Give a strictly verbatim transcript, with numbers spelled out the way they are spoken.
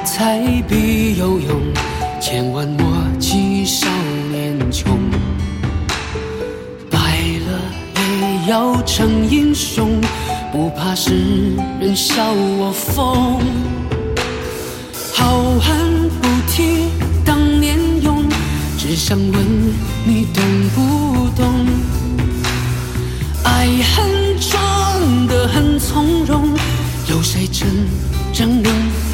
才必有用，千万莫欺少年穷。败了也要成英雄，不怕世人笑我疯。好汉不提当年勇，只想问你懂不懂？爱恨装得很从容，有谁真正能